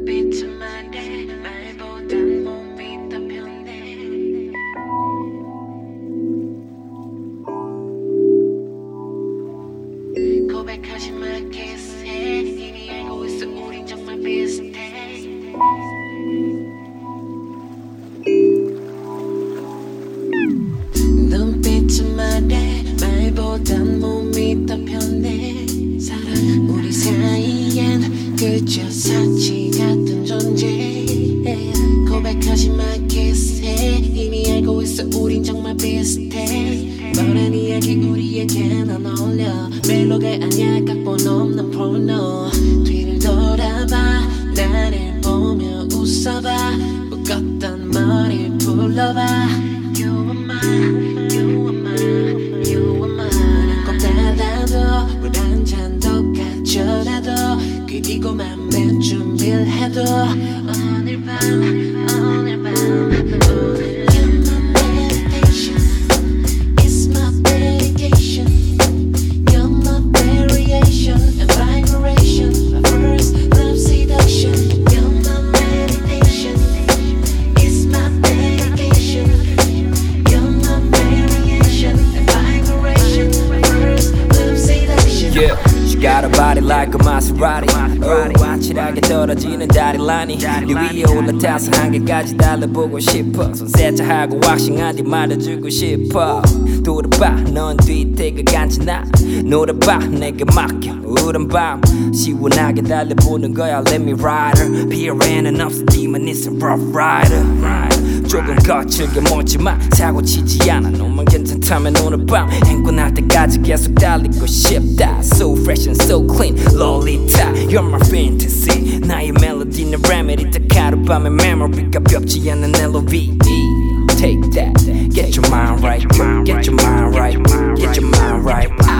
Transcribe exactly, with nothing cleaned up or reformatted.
눈빛은 말해 말보단 몸이 더 편해. 고백하지 마 kiss-해. 이미 알고 있어 우린 정말 비슷해. 눈빛은 말해 말보단 몸이 더 편해. 사랑 우리 사이엔 그저 사치 같은 존재. 고백하지 마 kiss-해. 이미 알고 있어 우린 정말 비슷해. 뻔한 이야기 우리에겐 안 어울려. 멜로가 아니야 각본 없는 포르노. 뒤를 돌아봐 나를 보며 웃어봐. 묶었던 머리 풀러봐. You are mine, you are mine, you are mine. 꼭 닫아도 물 한 잔 더 가져라도 그리고 맘에 준비를 해도 오늘 밤 오늘 밤 오늘 You're my meditation, it's my medication. You're my variation and vibration, my first love seduction. You're my meditation, it's my medication. You're my variation and vibration, my first love seduction. Yeah, she got a body like a Maserati. Oh, 아찔하게 떨어지는 다리라니. 네 위에 올라타서 한계까지 달려보고 싶어. 손 세차하고 왁싱한 뒤 말해주고 싶어. 돌아봐 넌 뒤태가 간지나. 놀아봐 내게 맡겨 우울한 밤 시원하게 달려보는 거야. Let me ride her. 비어에는 없으니만 it's a rough rider. 조금 거칠게 못지만 사고 치지 않아. 너만 괜찮다면 오늘 밤 행군할 때까지 계속 달리고 싶다. So fresh and so clean Lolita You're my fantasy. 나의 멜로디는 레메디 딱 하룻밤의 메모리가 벽지 않는 엘오브이. Take that, get your mind right, get your mind right, get your mind right.